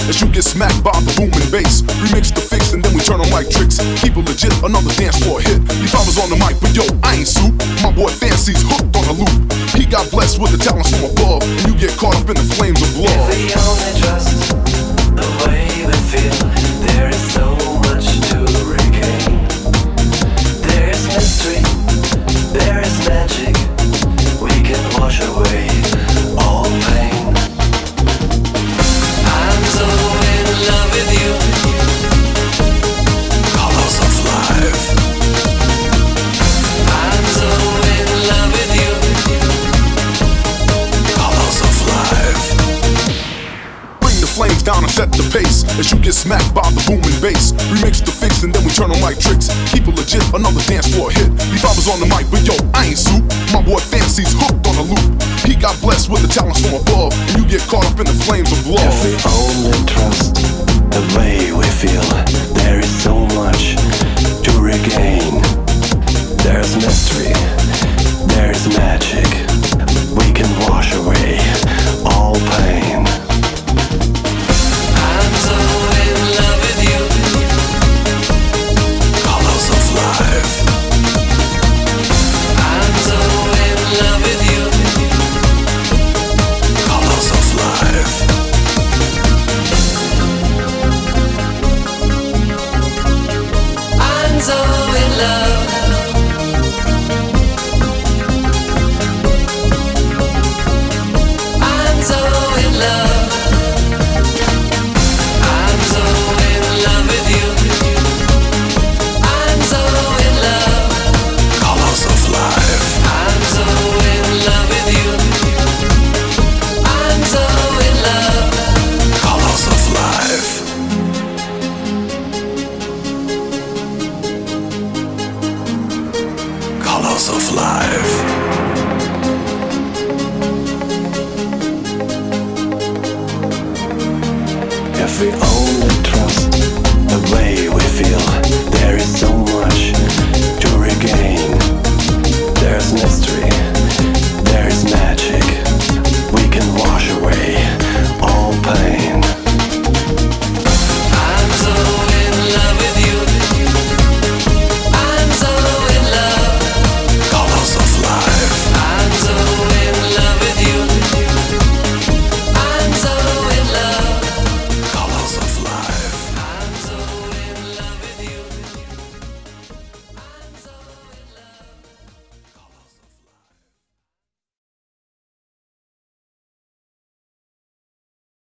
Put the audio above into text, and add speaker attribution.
Speaker 1: as you get smacked by the booming bass. Remix the fix and then we turn them like tricks. Keep it legit, another dance floor hit. These was on the mic, but yo, I ain't soup. My boy Fancy's hooked on a loop. He got blessed with the talents from above, and you get caught up in the flames of love.
Speaker 2: If we only trust the way we feel, there is so much to regain. There is mystery, there is magic. We can wash away all pain. I'm so in love with you. Colors of life. I'm so in love with you. Colors of life.
Speaker 1: Bring the flames down and set the pace as you get smacked by the booming bass. Remix the fix and then we turn them like tricks. Keep it legit, another dance floor hit. These was on the mic, but yo, I ain't soup. My boy Fancy's hooked on a loop. He got blessed with the talents from above, and you get caught up in the flames of love.
Speaker 2: If we only trust the way we feel, there is so much to regain. There's mystery, there's magic. We can wash away all pain. I'm so in love with you. Colors of life. I'm so in love with you. Colors of life. I'm so in love. I'm so in love. I'm so in love with you. I'm so in love. Colors of life. I'm so in love with you. I'm so in love. Colors of life. Colors of life. If we